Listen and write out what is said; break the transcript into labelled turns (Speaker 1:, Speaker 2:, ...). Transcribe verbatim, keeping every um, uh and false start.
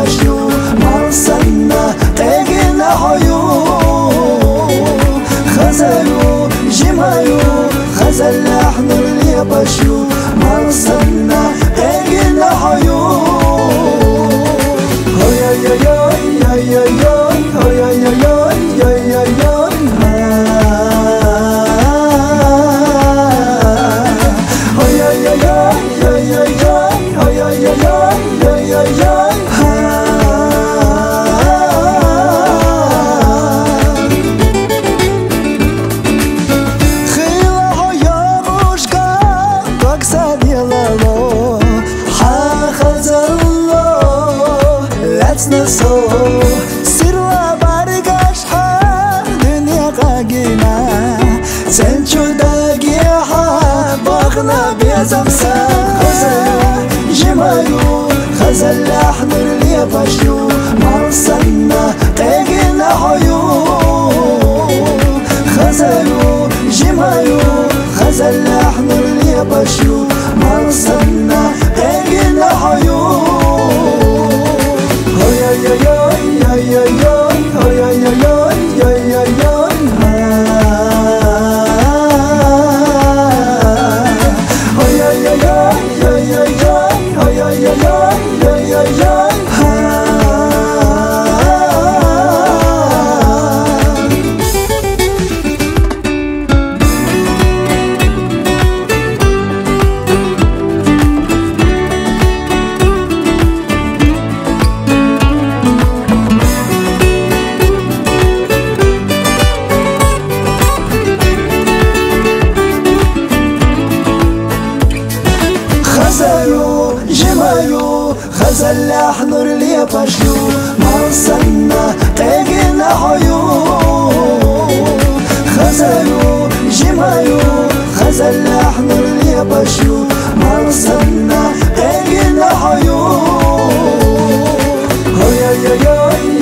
Speaker 1: باشو مرسنا قيقنا حيو خزلو جمايو خزل لحن اللي باشو مرسنا قيقنا حيو هيا يا يا يا يا يا هيا يا يا يا يا سروا برگشت دنیا قاگینا سن چودگی ها باغنا بیازم سر خزل جمایو خزل لحن اللي باشو مرسنا قيقنا حيو خزلو جمایو خزل لحن اللي باشو مرسنا قيقنا حيو خزلو جمايو خزل لحن اللي باشو مرسنا قيقنا حيو خزلو جمايو خزل لحن اللي باشو مرسنا قيقنا حيو هيا يا يا